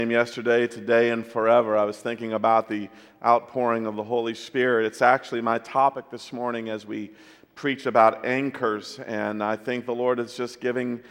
Yesterday, today, and forever. I was thinking about the outpouring of the Holy Spirit. It's actually my topic this morning as we preach about anchors, and I think the Lord is just giving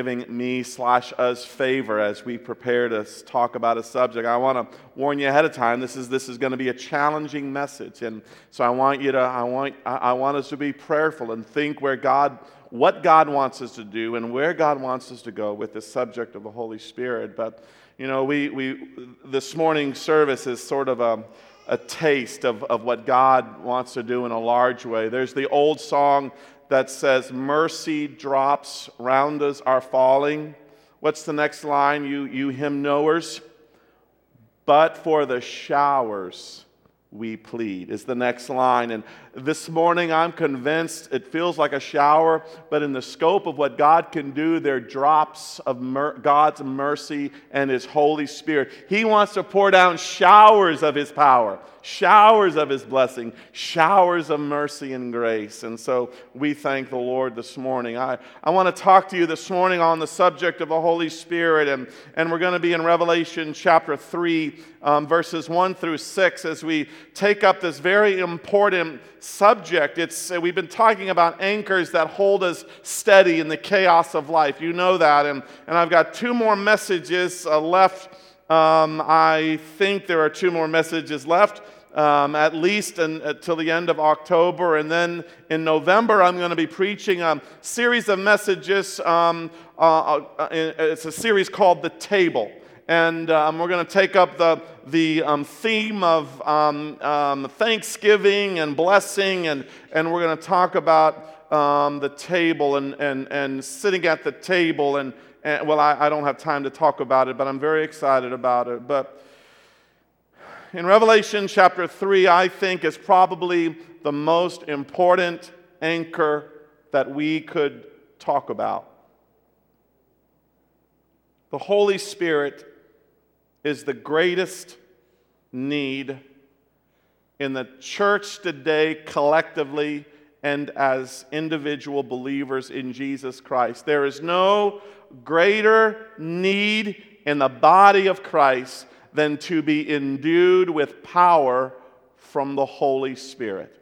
me/us favor as we prepare to talk about a subject. I want to warn you ahead of time. This is going to be a challenging message, and so I want us to be prayerful and think what God wants us to do and where God wants us to go with the subject of the Holy Spirit. But you know, this morning's service is sort of a taste of what God wants to do in a large way. There's the old song that says, "Mercy drops round us are falling." What's the next line, you hymn knowers? "But for the showers we plead," is the next line. And this morning I'm convinced it feels like a shower, but in the scope of what God can do, there are drops of God's mercy and His Holy Spirit. He wants to pour down showers of His power, showers of His blessing, showers of mercy and grace. And so we thank the Lord this morning. I want to talk to you this morning on the subject of the Holy Spirit, and we're going to be in Revelation chapter 3, verses 1 through 6 as we take up this very important subject. We've been talking about anchors that hold us steady in the chaos of life. You know that, and I've got two more messages left. I think there are two more messages left, at least until the end of October, and then in November I'm going to be preaching a series of messages. It's a series called The Table. And we're going to take up the theme of thanksgiving and blessing, and we're going to talk about the table and sitting at the table. And I don't have time to talk about it, but I'm very excited about it. But in Revelation chapter 3, I think is probably the most important anchor that we could talk about. The Holy Spirit is the greatest need in the church today collectively and as individual believers in Jesus Christ. There is no greater need in the body of Christ than to be endued with power from the Holy Spirit.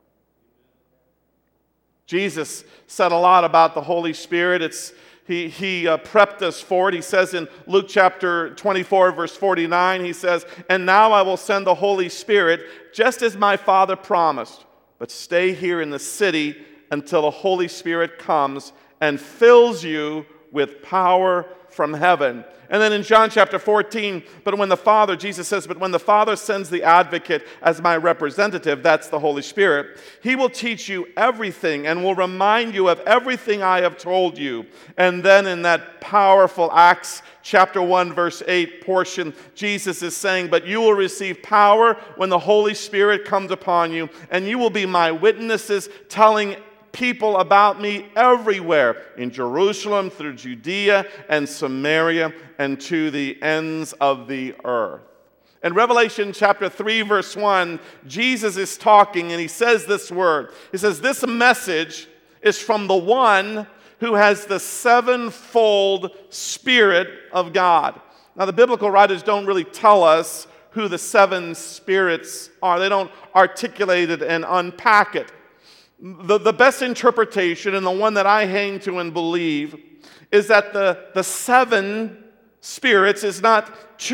Jesus said a lot about the Holy Spirit. He prepped us for it. He says in Luke chapter 24, verse 49, he says, "And now I will send the Holy Spirit, just as my Father promised. But stay here in the city until the Holy Spirit comes and fills you with power from heaven." And then in John chapter 14, Jesus says, "But when the Father sends the advocate as my representative," that's the Holy Spirit, "he will teach you everything and will remind you of everything I have told you." And then in that powerful Acts chapter 1, verse 8 portion, Jesus is saying, "But you will receive power when the Holy Spirit comes upon you, and you will be my witnesses, telling people about me everywhere, in Jerusalem, through Judea and Samaria, and to the ends of the earth." In Revelation chapter 3, verse 1, Jesus is talking and he says this word. He says, "This message is from the one who has the sevenfold Spirit of God." Now, the biblical writers don't really tell us who the seven spirits are. They don't articulate it and unpack it. The best interpretation, and the one that I hang to and believe, is that the seven spirits is not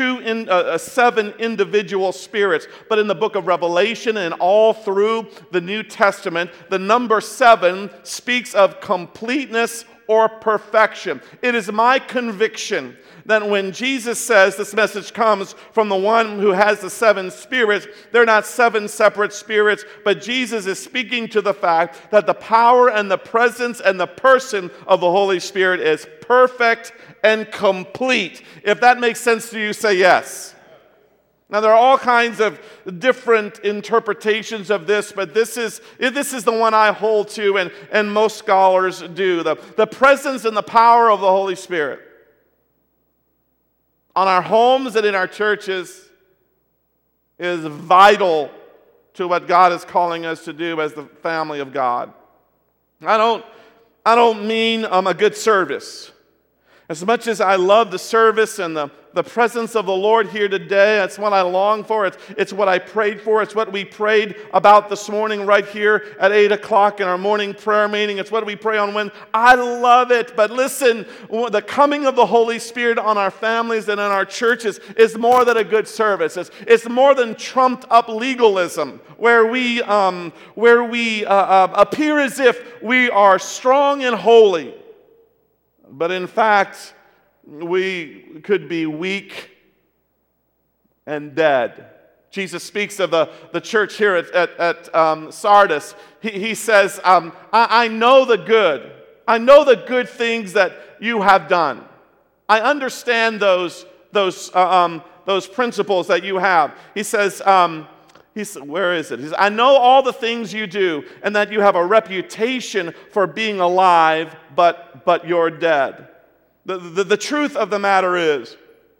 seven individual spirits, but in the book of Revelation and all through the New Testament, the number 7 speaks of completeness or perfection. It is my conviction that when Jesus says this message comes from the one who has the 7 spirits, they're not 7 separate spirits, but Jesus is speaking to the fact that the power and the presence and the person of the Holy Spirit is perfect and complete. If that makes sense to you, say yes. Now, there are all kinds of different interpretations of this, but this is the one I hold to, and most scholars do. The presence and the power of the Holy Spirit on our homes and in our churches is vital to what God is calling us to do as the family of God. I don't mean a good service. As much as I love the service and the presence of the Lord here today, that's what I long for. It's what I prayed for. It's what we prayed about this morning right here at 8 o'clock in our morning prayer meeting. It's what we pray on Wednesday. I love it. But listen, the coming of the Holy Spirit on our families and in our churches is more than a good service. It's more than trumped up legalism where we appear as if we are strong and holy. But in fact, we could be weak and dead. Jesus speaks of the church here at Sardis. He says, I know the good. I know the good things that you have done. I understand those principles that you have. He says, where is it? He says, I know all the things you do and that you have a reputation for being alive, but you're dead. The truth of the matter is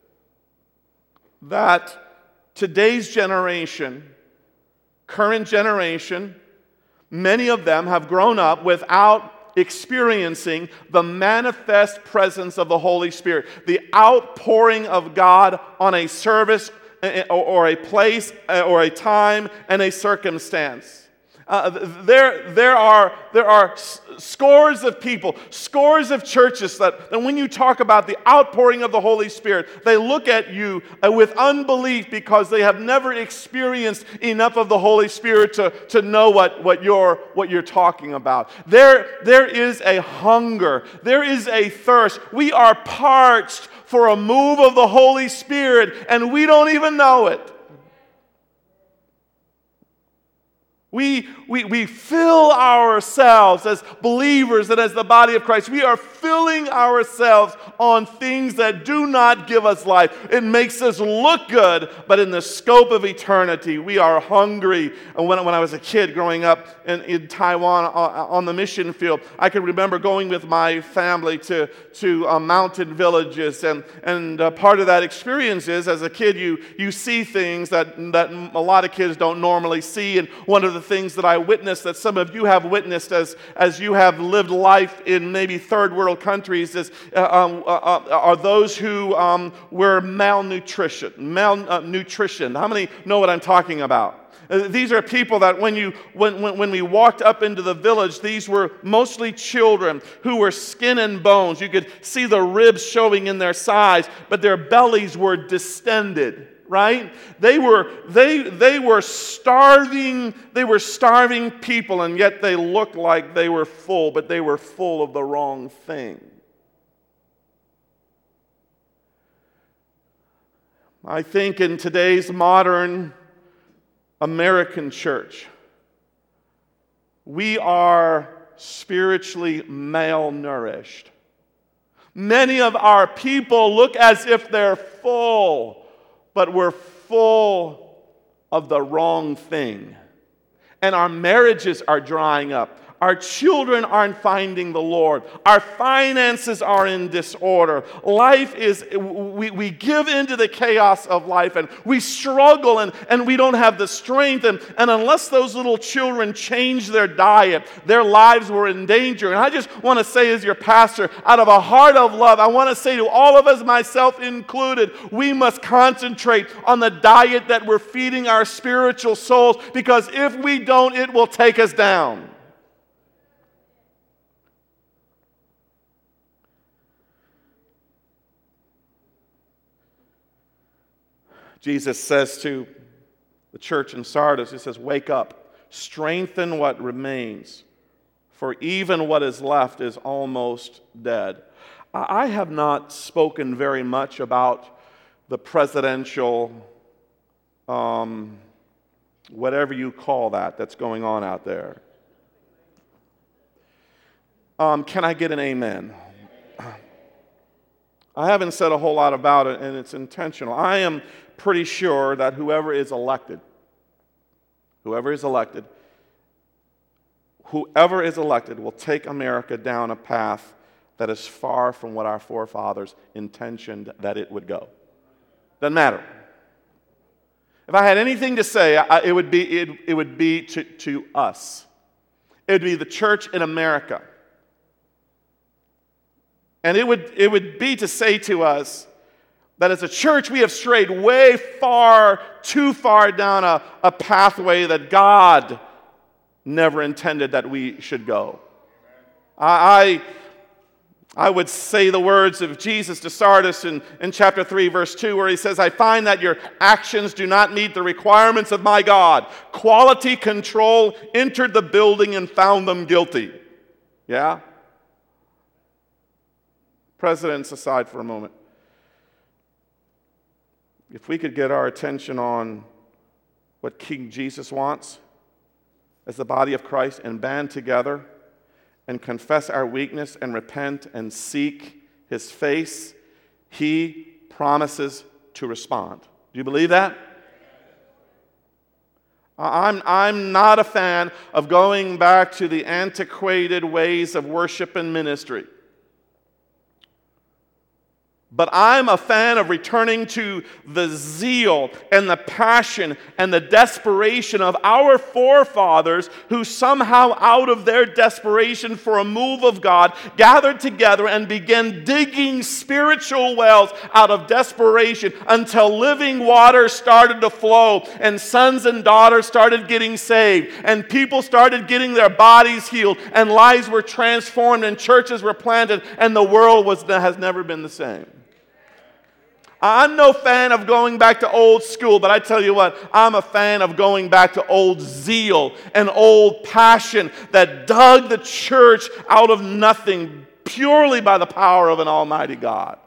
that today's generation, current generation, many of them have grown up without experiencing the manifest presence of the Holy Spirit, the outpouring of God on a service or a place or a time and a circumstance. There are scores of people, scores of churches that when you talk about the outpouring of the Holy Spirit, they look at you with unbelief because they have never experienced enough of the Holy Spirit to know what you're talking about. There is a hunger. There is a thirst. We are parched for a move of the Holy Spirit, and we don't even know it. We fill ourselves as believers and as the body of Christ. We are filling ourselves on things that do not give us life. It makes us look good, but in the scope of eternity, we are hungry. And when I was a kid growing up in Taiwan on the mission field, I can remember going with my family to mountain villages. And part of that experience is, as a kid, you see things that a lot of kids don't normally see. And one of the things that I witnessed, that some of you have witnessed as you have lived life in maybe third world countries, are those who were malnutrition. How many know what I'm talking about? These are people that when we walked up into the village, these were mostly children who were skin and bones. You could see the ribs showing in their sides, but their bellies were distended. Right? They were starving people, and yet they looked like they were full, but they were full of the wrong thing. I think in today's modern American church, we are spiritually malnourished. Many of our people look as if they're full, but we're full of the wrong thing. And our marriages are drying up. Our children aren't finding the Lord. Our finances are in disorder. Life is, we give into the chaos of life, and we struggle, and we don't have the strength. And unless those little children change their diet, their lives were in danger. And I just want to say, as your pastor, out of a heart of love, I want to say to all of us, myself included, we must concentrate on the diet that we're feeding our spiritual souls, because if we don't, it will take us down. Jesus says to the church in Sardis, he says, wake up, strengthen what remains, for even what is left is almost dead. I have not spoken very much about the presidential, whatever you call that's going on out there. Can I get an amen? I haven't said a whole lot about it, and it's intentional. I am pretty sure that whoever is elected will take America down a path that is far from what our forefathers intentioned that it would go. Doesn't matter. If I had anything to say, it would be to us. It would be the church in America. And it would be to say to us that as a church we have strayed way too far down a pathway that God never intended that we should go. I would say the words of Jesus to Sardis in chapter 3, verse 2, where he says, I find that your actions do not meet the requirements of my God. Quality control entered the building and found them guilty. Yeah? Presidents aside for a moment. If we could get our attention on what King Jesus wants as the body of Christ and band together and confess our weakness and repent and seek his face, he promises to respond. Do you believe that? I'm not a fan of going back to the antiquated ways of worship and ministry. But I'm a fan of returning to the zeal and the passion and the desperation of our forefathers who somehow out of their desperation for a move of God gathered together and began digging spiritual wells out of desperation until living water started to flow and sons and daughters started getting saved and people started getting their bodies healed and lives were transformed and churches were planted and the world has never been the same. I'm no fan of going back to old school, but I tell you what, I'm a fan of going back to old zeal and old passion that dug the church out of nothing purely by the power of an almighty God.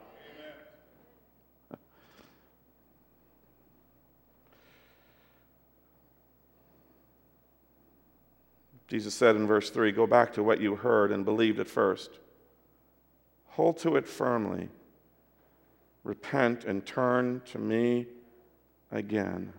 Jesus said in verse 3, go back to what you heard and believed at first. Hold to it firmly. Repent and turn to me again.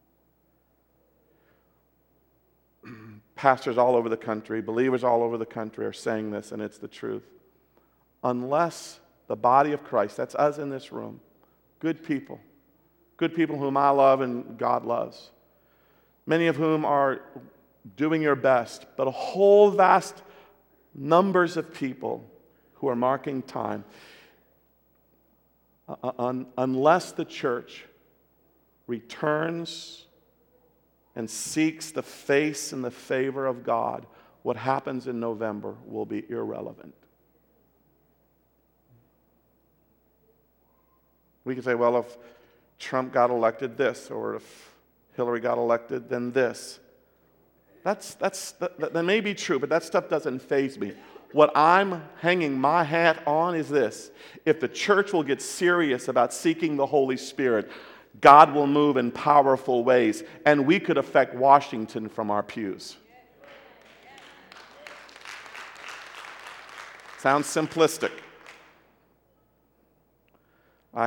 Pastors all over the country, believers all over the country are saying this, and it's the truth. Unless the body of Christ, that's us in this room, good people whom I love and God loves, many of whom are doing your best, but a whole vast numbers of people who are marking time. Unless the church returns and seeks the face and the favor of God, what happens in November will be irrelevant. We can say, well, if Trump got elected, this, or if Hillary got elected, then this. That may be true, but that stuff doesn't faze me. What I'm hanging my hat on is this. If the church will get serious about seeking the Holy Spirit, God will move in powerful ways, and we could affect Washington from our pews. Sounds simplistic. I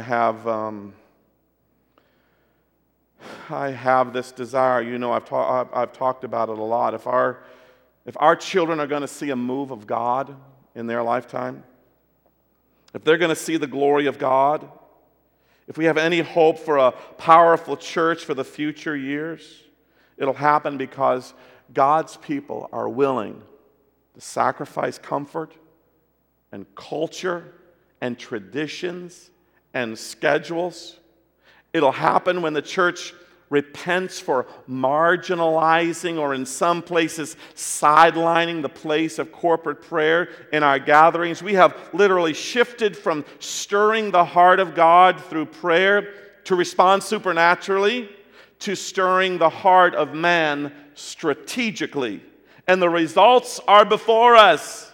have this desire. You know, I've talked about it a lot. If our children are going to see a move of God in their lifetime, if they're going to see the glory of God, if we have any hope for a powerful church for the future years, it'll happen because God's people are willing to sacrifice comfort and culture and traditions and schedules. It'll happen when the church repents for marginalizing or in some places sidelining the place of corporate prayer in our gatherings. We have literally shifted from stirring the heart of God through prayer to respond supernaturally to stirring the heart of man strategically. And the results are before us.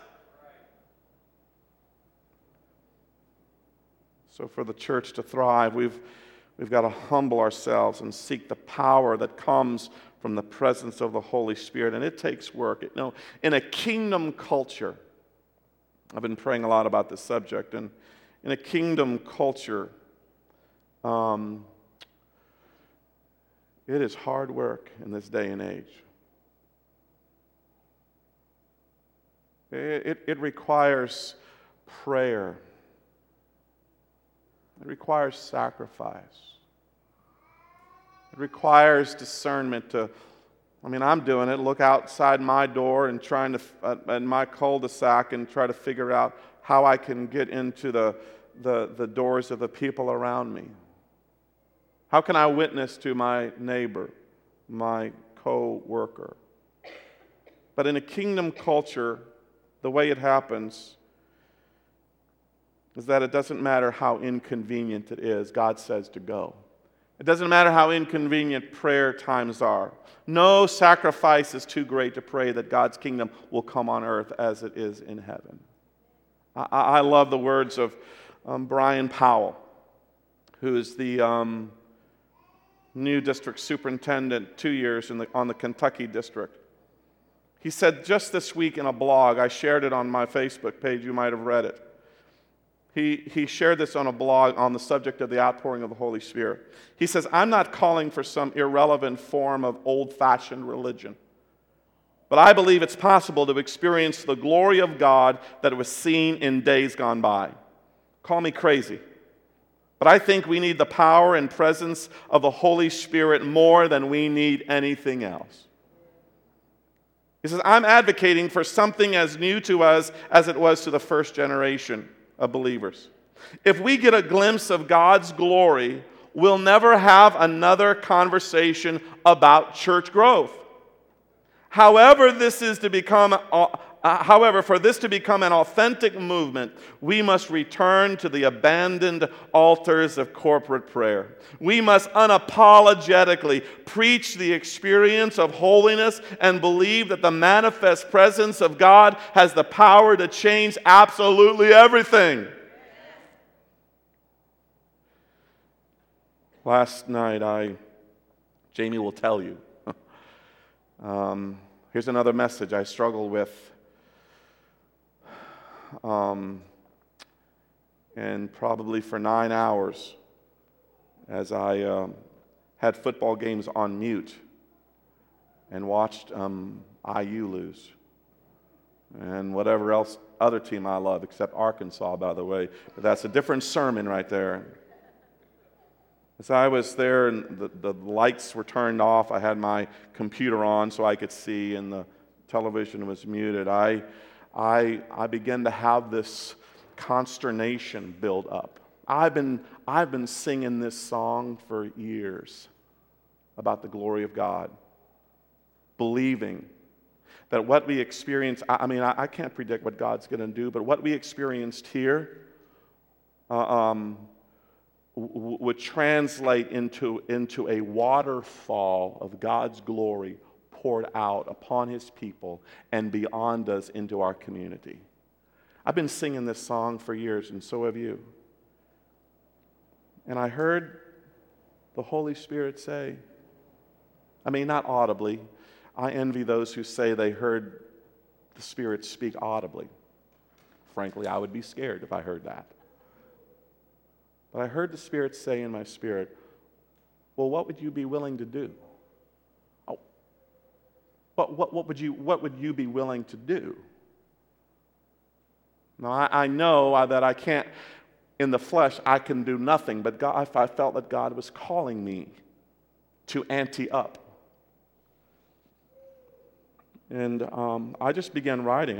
So for the church to thrive, we've got to humble ourselves and seek the power that comes from the presence of the Holy Spirit. And it takes work. In a kingdom culture, I've been praying a lot about this subject, and in a kingdom culture, it is hard work in this day and age. It requires prayer. It requires sacrifice. It requires discernment to I mean, I'm doing it. Look outside my door and trying to, in my cul-de-sac, and try to figure out how I can get into the doors of the people around me. How can I witness to my neighbor, my co-worker? But in a kingdom culture, the way it happens is that it doesn't matter how inconvenient it is, God says to go. It doesn't matter how inconvenient prayer times are. No sacrifice is too great to pray that God's kingdom will come on earth as it is in heaven. I love the words of Brian Powell, who is the new district superintendent 2 years on the Kentucky district. He said just this week in a blog, I shared it on my Facebook page, you might have read it. He shared this on a blog on the subject of the outpouring of the Holy Spirit. He says, I'm not calling for some irrelevant form of old-fashioned religion, but I believe it's possible to experience the glory of God that was seen in days gone by. Call me crazy, but I think we need the power and presence of the Holy Spirit more than we need anything else. He says, I'm advocating for something as new to us as it was to the first generation of believers. If we get a glimpse of God's glory, we'll never have another conversation about church growth. However, for this to become an authentic movement, we must return to the abandoned altars of corporate prayer. We must unapologetically preach the experience of holiness and believe that the manifest presence of God has the power to change absolutely everything. Last night, Jamie will tell you, here's another message I struggle with. And probably for 9 hours as I had football games on mute and watched IU lose and whatever else other team I love, except Arkansas, by the way. But that's a different sermon right there. As I was there and the lights were turned off, I had my computer on so I could see, and the television was muted. I began to have this consternation build up. I've been singing this song for years about the glory of God, believing that what we experience, I can't predict what God's going to do, but what we experienced here would translate into a waterfall of God's glory poured out upon His people and beyond us into our community. I've been singing this song for years, and so have you. And I heard the Holy Spirit say, not audibly. I envy those who say they heard the Spirit speak audibly. Frankly, I would be scared if I heard that. But I heard the Spirit say in my spirit, well, what would you be willing to do? Oh, but what would you be willing to do? Now, I know that I can't, in the flesh, I can do nothing, but God, I felt that God was calling me to ante up. And I just began writing.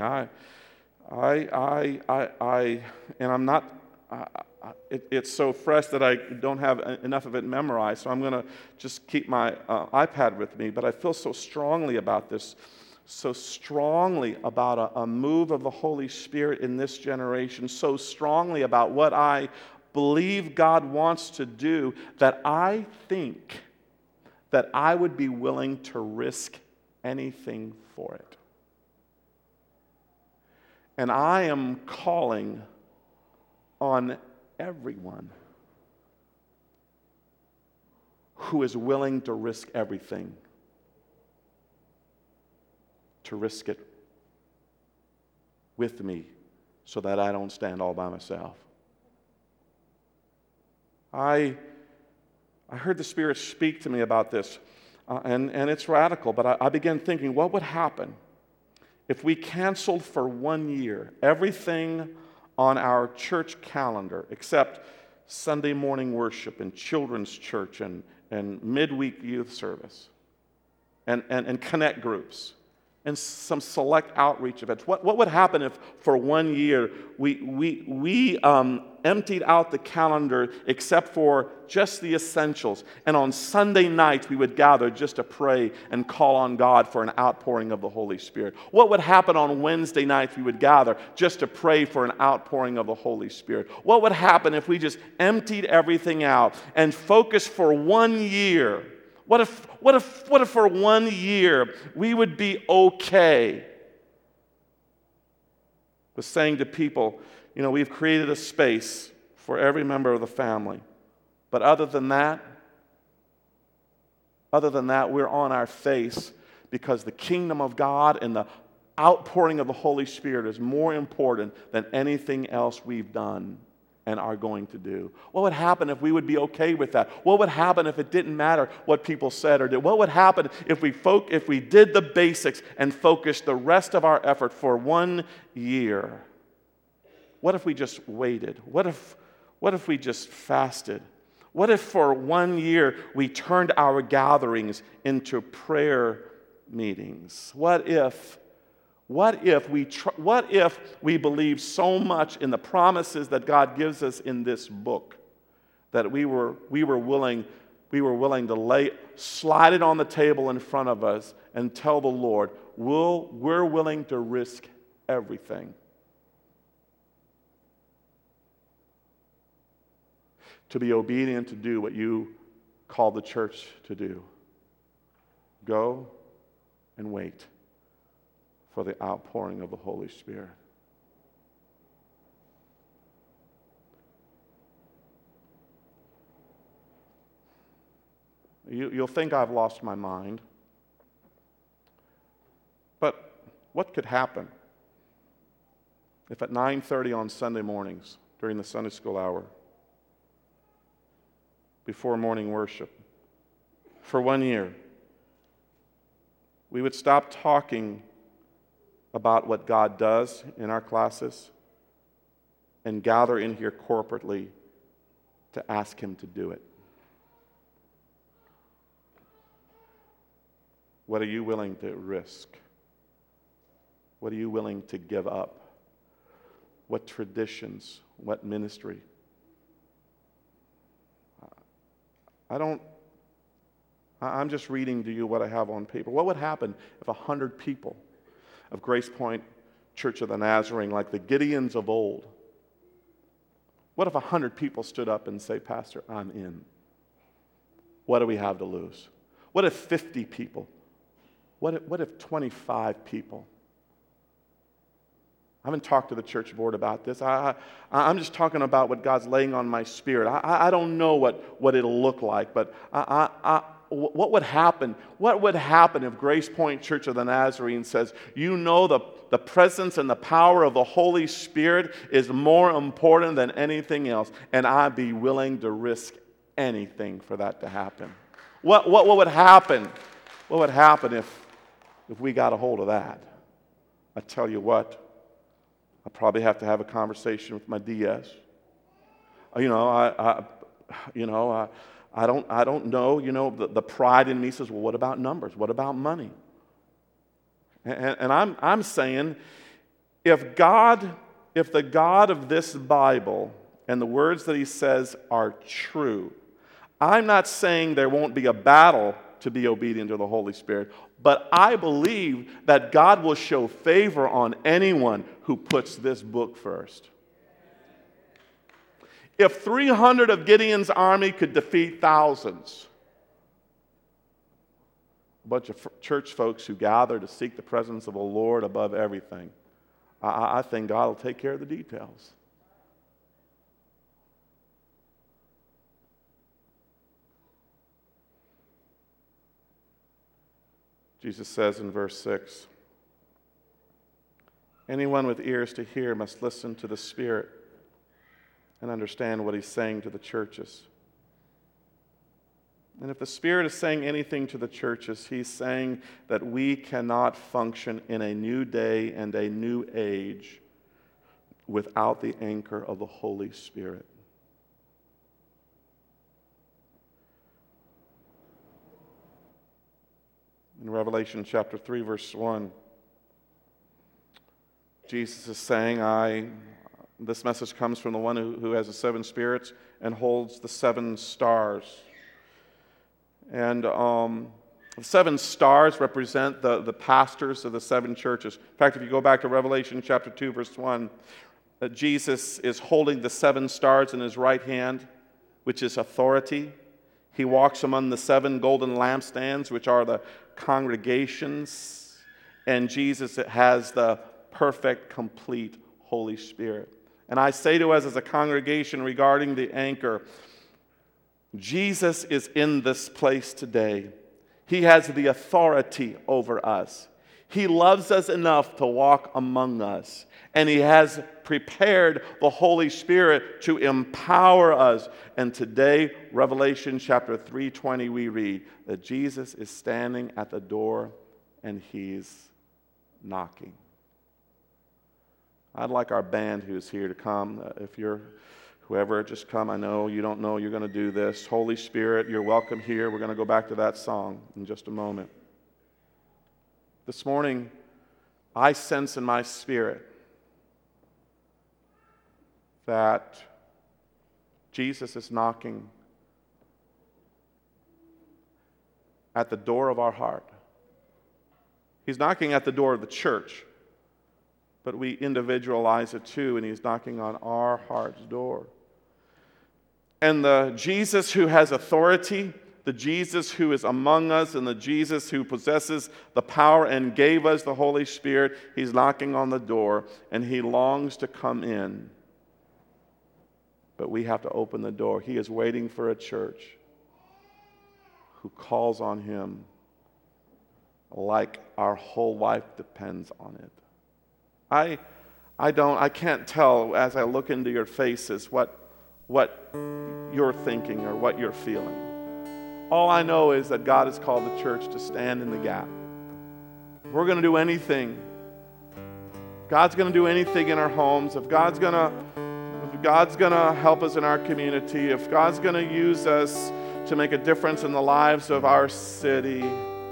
It's so fresh that I don't have enough of it memorized, so I'm going to just keep my iPad with me. But I feel so strongly about this, so strongly about a move of the Holy Spirit in this generation, so strongly about what I believe God wants to do, that I think that I would be willing to risk anything for it. And I am calling on everyone who is willing to risk everything, to risk it with me so that I don't stand all by myself. I heard the Spirit speak to me about this, and it's radical, but I began thinking, what would happen if we canceled for 1 year everything on our church calendar except Sunday morning worship and children's church and midweek youth service? and connect groups and some select outreach events. What would happen if for 1 year we emptied out the calendar except for just the essentials, and on Sunday nights we would gather just to pray and call on God for an outpouring of the Holy Spirit? What would happen on Wednesday nights we would gather just to pray for an outpouring of the Holy Spirit? What would happen if we just emptied everything out and focused for 1 year? What if for 1 year we would be okay with saying to people, we've created a space for every member of the family, but other than that, we're on our face, because the kingdom of God and the outpouring of the Holy Spirit is more important than anything else we've done and are going to do. What would happen if we would be okay with that? What would happen if it didn't matter what people said or did? What would happen if we did the basics and focused the rest of our effort for 1 year? What if we just waited? What if we just fasted? What if for 1 year we turned our gatherings into prayer meetings? What if we believe so much in the promises that God gives us in this book that we were willing to slide it on the table in front of us and tell the Lord, we're willing to risk everything to be obedient to do what you call the church to do. Go and wait for the outpouring of the Holy Spirit. You'll think I've lost my mind, but what could happen if at 9:30 on Sunday mornings during the Sunday school hour, before morning worship, for 1 year, we would stop talking about what God does in our classes and gather in here corporately to ask Him to do it? What are you willing to risk? What are you willing to give up? What traditions? What ministry? I'm just reading to you what I have on paper. What would happen if 100 people of Grace Point Church of the Nazarene, like the Gideons of old, what if 100 people stood up and say, Pastor, I'm in? What do we have to lose? What if 50 people? What if 25 people? I haven't talked to the church board about this. I'm just talking about what God's laying on my spirit. I don't know what it'll look like, but what would happen? What would happen if Grace Point Church of the Nazarene says, the presence and the power of the Holy Spirit is more important than anything else, and I'd be willing to risk anything for that to happen? What would happen? What would happen if we got a hold of that? I tell you what, I probably have to have a conversation with my DS. I don't know. The pride in me says, well, what about numbers? What about money? And I'm saying, if the God of this Bible and the words that He says are true, I'm not saying there won't be a battle to be obedient to the Holy Spirit, but I believe that God will show favor on anyone who puts this book first. If 300 of Gideon's army could defeat thousands, a bunch of church folks who gather to seek the presence of the Lord above everything, I think God will take care of the details. Jesus says in verse 6, anyone with ears to hear must listen to the Spirit and understand what He's saying to the churches. And if the Spirit is saying anything to the churches, He's saying that we cannot function in a new day and a new age without the anchor of the Holy Spirit. In Revelation chapter 3, verse 1, Jesus is saying, this message comes from the one who has the seven spirits and holds the seven stars. And the seven stars represent the pastors of the seven churches. In fact, if you go back to Revelation chapter 2, verse 1, Jesus is holding the seven stars in his right hand, which is authority. He walks among the seven golden lampstands, which are the congregations. And Jesus has the perfect, complete Holy Spirit. And I say to us as a congregation regarding the anchor, Jesus is in this place today. He has the authority over us. He loves us enough to walk among us. And He has prepared the Holy Spirit to empower us. And today, Revelation chapter 3:20, we read that Jesus is standing at the door and He's knocking. I'd like our band who's here to come. If you're whoever, just come. I know you don't know you're going to do this. Holy Spirit, you're welcome here. We're going to go back to that song in just a moment. This morning, I sense in my spirit that Jesus is knocking at the door of our heart. He's knocking at the door of the church, but we individualize it too, and He's knocking on our heart's door. And the Jesus who has authority, the Jesus who is among us, and the Jesus who possesses the power and gave us the Holy Spirit, He's knocking on the door, and He longs to come in. But we have to open the door. He is waiting for a church who calls on Him like our whole life depends on it. I can't tell as I look into your faces what you're thinking or what you're feeling. All I know is that God has called the church to stand in the gap. We're going to do anything. God's going to do anything in our homes. If God's going to help us in our community, if God's going to use us to make a difference in the lives of our city,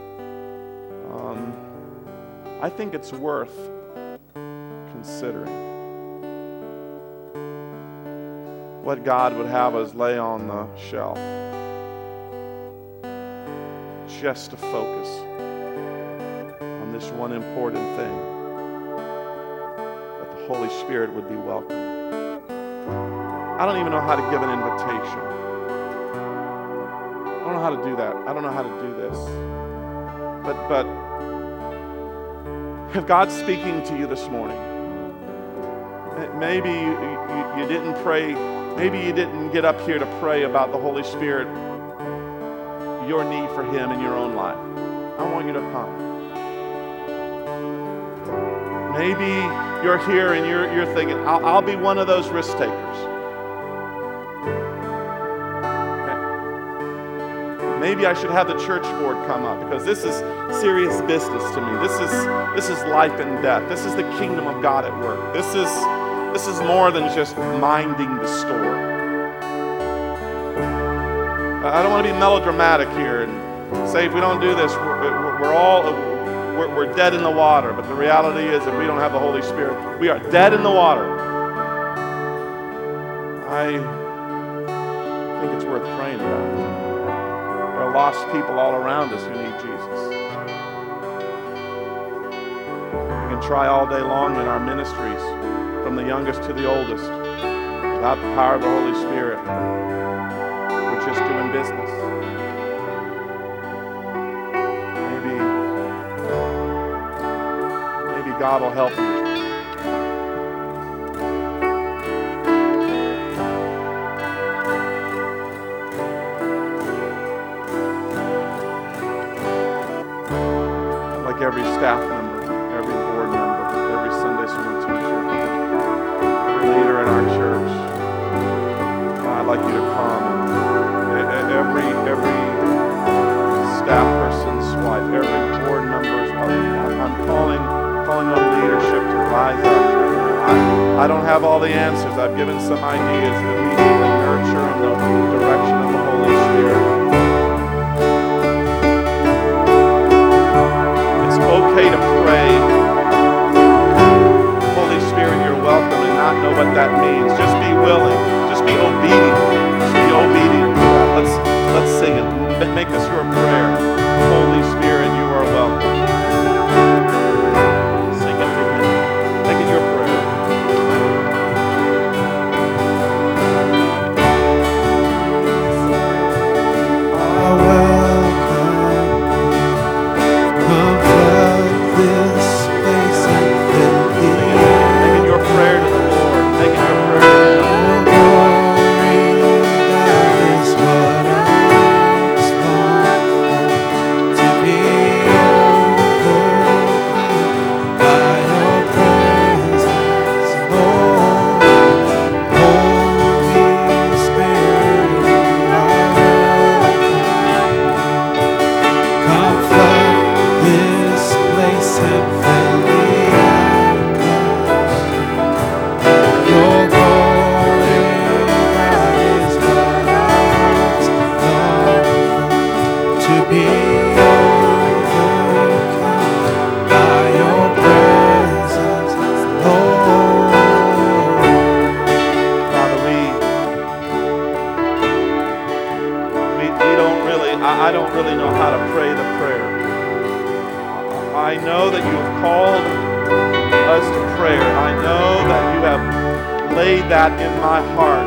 I think it's worth considering what God would have us lay on the shelf just to focus on this one important thing, that the Holy Spirit would be welcome. I don't even know how to give an invitation. I don't know how to do that. I don't know how to do this. But if God's speaking to you this morning, maybe you didn't pray, maybe you didn't get up here to pray about the Holy Spirit, your need for Him in your own life. I want you to come. Maybe you're here and you're thinking, I'll be one of those risk takers. Maybe I should have the church board come up, because this is serious business to me. This is life and death. This is the kingdom of God at work. This is more than just minding the store. I don't want to be melodramatic here and say if we don't do this, we're dead in the water. But the reality is, if we don't have the Holy Spirit, we are dead in the water. I think it's worth praying about. There are lost people all around us who need Jesus. We can try all day long in our ministries, from the youngest to the oldest, without the power of the Holy Spirit. We're just doing business. Maybe God will help you. Every staff member, every board member, every Sunday school teacher, every leader in our church, I'd like you to come. Every staff person's wife, every board member's wife. I'm calling on leadership to rise up. I don't have all the answers. I've given some ideas, but we need the nurture and the direction of the Holy Spirit. your prayer. Holy Spirit, you are welcome. Sing it to Him. Make it your prayer. I don't really know how to pray the prayer. I know that you have called us to prayer. I know that you have laid that in my heart.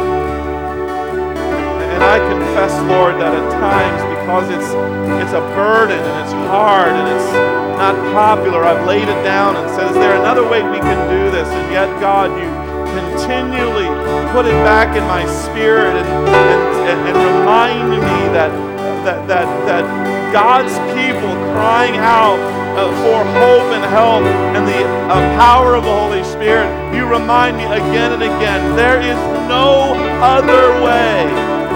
And I confess, Lord, that at times, because it's a burden and it's hard and it's not popular, I've laid it down and said, is there another way we can do this? And yet, God, you continually put it back in my spirit and remind me that God's people crying out for hope and help and the power of the Holy Spirit, you remind me again and again, there is no other way.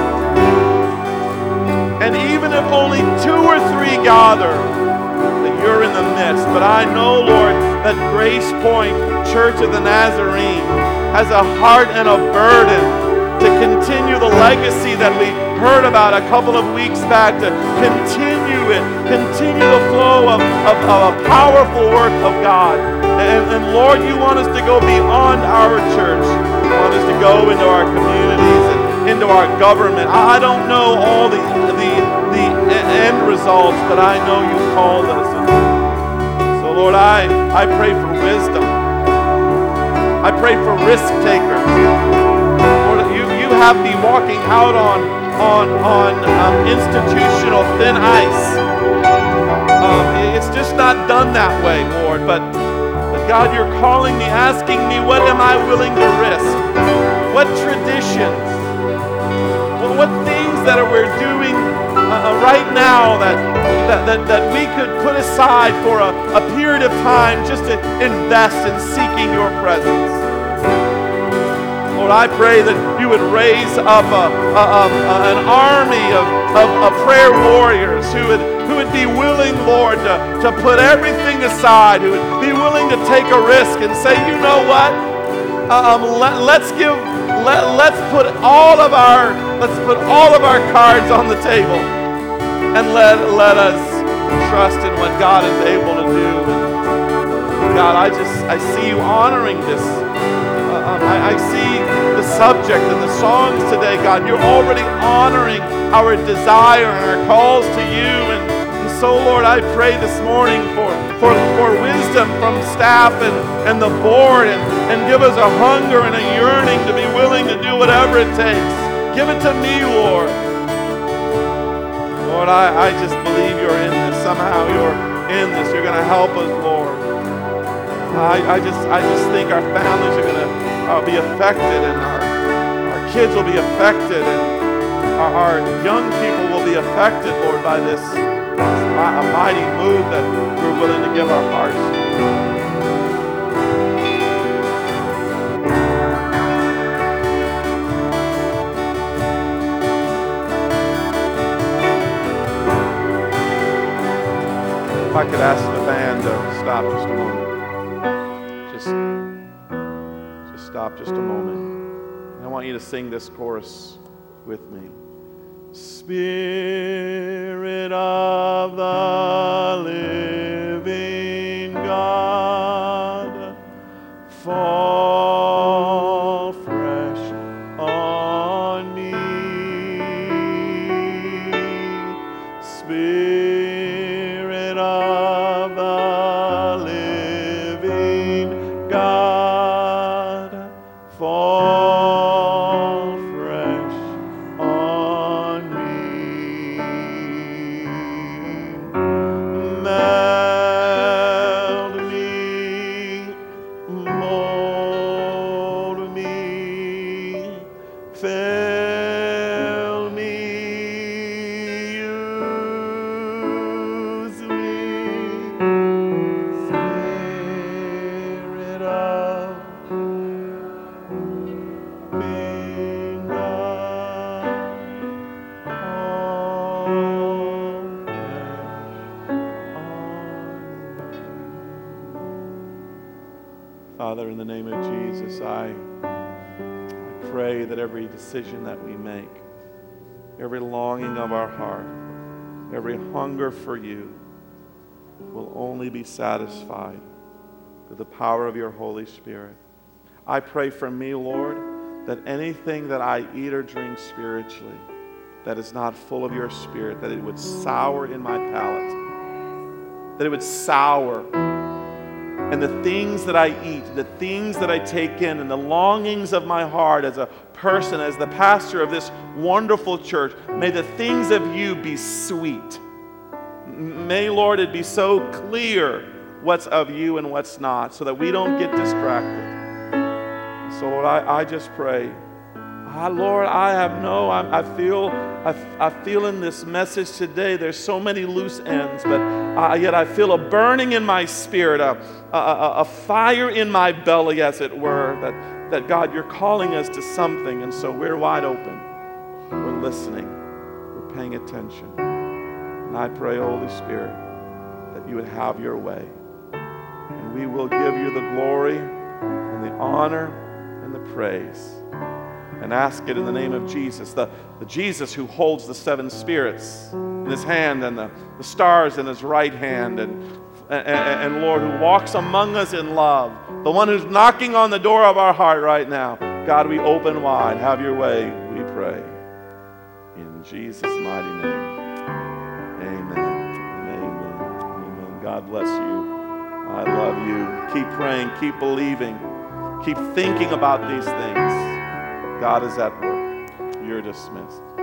And even if only 2 or 3 gather, that you're in the midst. But I know, Lord, that Grace Point Church of the Nazarene has a heart and a burden to continue the legacy that we heard about a couple of weeks back, to continue the flow of a powerful work of God. And Lord, you want us to go beyond our church. You want us to go into our communities and into our government. I don't know all the end results, but I know you called us. And so Lord, I pray for wisdom. I pray for risk takers. You have me walking out on institutional thin ice. It's just not done that way, Lord. But God, you're calling me, asking me, what am I willing to risk? What traditions? What things that we're doing right now that we could put aside for a period of time just to invest in seeking your presence? Lord, I pray that you would raise up an army of prayer warriors who would be willing, Lord, to put everything aside, who would be willing to take a risk and say, you know what? Let's put all of our cards on the table and let us trust in what God is able to do. God, I see you honoring this. I see the subject and the songs today, God. You're already honoring our desire and our calls to you. And so, Lord, I pray this morning for wisdom from staff and the board, and give us a hunger and a yearning to be willing to do whatever it takes. Give it to me, Lord. Lord, I just believe you're in this. Somehow you're in this. You're going to help us, Lord. I just think our families are going to be affected, and our kids will be affected, and our young people will be affected, Lord, by this a mighty move that we're willing to give our hearts to. If I could ask the band to stop just a moment. Just stop just a moment. And I want you to sing this chorus with me. Spirit of the living God, fall fresh on me. Spirit of the living God, fall fresh on me. Melt me, mold me, fill me, use me. Spirit of living God, fall fresh on me. Father, in the name of Jesus, I pray that every decision that we make, every longing of our heart, every hunger for you will only be satisfied through the power of your Holy Spirit. I pray for me, Lord, that anything that I eat or drink spiritually that is not full of your Spirit, that it would sour in my palate, that it would sour. And the things that I eat, the things that I take in, and the longings of my heart as a person, as the pastor of this wonderful church, may the things of you be sweet. May, Lord, it be so clear what's of you and what's not, so that we don't get distracted. So, Lord, I just pray. Lord, I feel in this message today, there's so many loose ends, but yet I feel a burning in my spirit, a fire in my belly, as it were, that God, you're calling us to something, and so we're wide open. We're listening. We're paying attention. And I pray, Holy Spirit, that you would have your way. And we will give you the glory and the honor and the praise. And ask it in the name of Jesus, the Jesus who holds the seven spirits in his hand and the stars in his right hand, and Lord, who walks among us in love, the one who's knocking on the door of our heart right now. God, we open wide. Have your way, we pray. In Jesus' mighty name. Amen. Amen. Amen. God bless you. I love you. Keep praying. Keep believing. Keep thinking about these things. God is at work. You're dismissed.